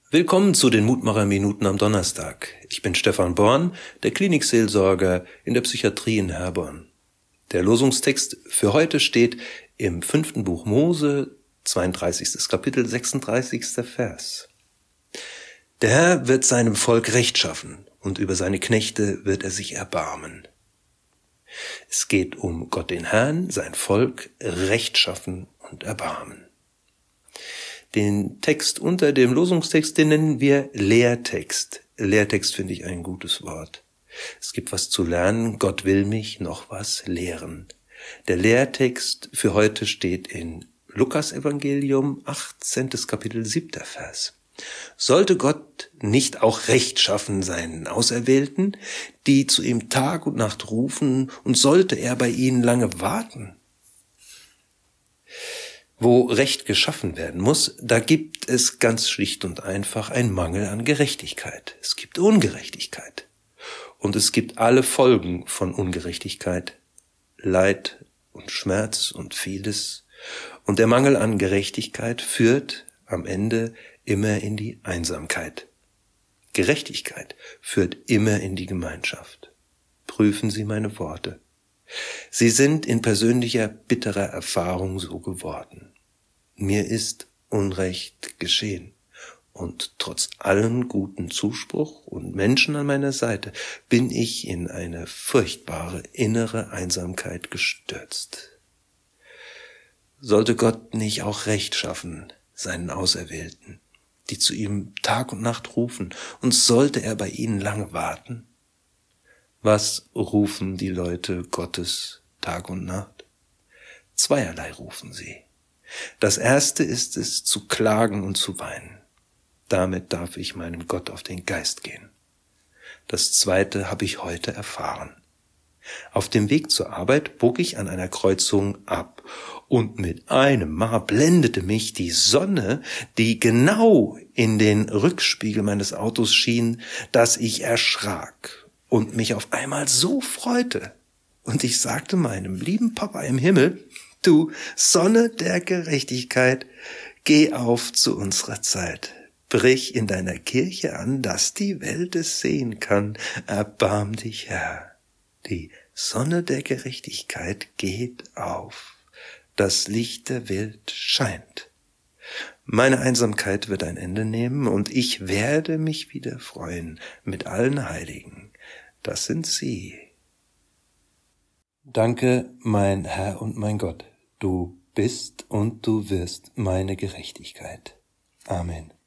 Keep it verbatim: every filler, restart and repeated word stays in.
Willkommen zu den Mutmacher-Minuten am Donnerstag. Ich bin Stefan Born, der Klinikseelsorger in der Psychiatrie in Herborn. Der Losungstext für heute steht im fünften Buch Mose, zweiunddreißigstes Kapitel, sechsunddreißigster Vers. Der Herr wird seinem Volk Recht schaffen und über seine Knechte wird er sich erbarmen. Es geht um Gott den Herrn, sein Volk, Recht schaffen und erbarmen. Den Text unter dem Losungstext, den nennen wir Lehrtext. Lehrtext finde ich ein gutes Wort. Es gibt was zu lernen, Gott will mich noch was lehren. Der Lehrtext für heute steht in Lukas Evangelium, achtzehntes Kapitel, siebter Vers. Sollte Gott nicht auch Recht schaffen seinen Auserwählten, die zu ihm Tag und Nacht rufen, und sollte er bei ihnen lange warten? Wo Recht geschaffen werden muss, da gibt es ganz schlicht und einfach einen Mangel an Gerechtigkeit. Es gibt Ungerechtigkeit. Und es gibt alle Folgen von Ungerechtigkeit, Leid und Schmerz und vieles. Und der Mangel an Gerechtigkeit führt am Ende immer in die Einsamkeit. Gerechtigkeit führt immer in die Gemeinschaft. Prüfen Sie meine Worte. Sie sind in persönlicher, bitterer Erfahrung so geworden. Mir ist Unrecht geschehen. Und trotz allen guten Zuspruch und Menschen an meiner Seite bin ich in eine furchtbare innere Einsamkeit gestürzt. Sollte Gott nicht auch Recht schaffen, seinen Auserwählten, die zu ihm Tag und Nacht rufen, und sollte er bei ihnen lange warten? Was rufen die Leute Gottes Tag und Nacht? Zweierlei rufen sie. Das erste ist es, zu klagen und zu weinen. Damit darf ich meinem Gott auf den Geist gehen. Das zweite habe ich heute erfahren. Auf dem Weg zur Arbeit bog ich an einer Kreuzung ab, und mit einem Mal blendete mich die Sonne, die genau in den Rückspiegel meines Autos schien, dass ich erschrak und mich auf einmal so freute. Und ich sagte meinem lieben Papa im Himmel: Du Sonne der Gerechtigkeit, geh auf zu unserer Zeit. Brich in deiner Kirche an, dass die Welt es sehen kann. Erbarm dich, Herr. Die Sonne der Gerechtigkeit geht auf. Das Licht der Welt scheint. Meine Einsamkeit wird ein Ende nehmen, und ich werde mich wieder freuen mit allen Heiligen. Das sind Sie. Danke, mein Herr und mein Gott. Du bist und du wirst meine Gerechtigkeit. Amen.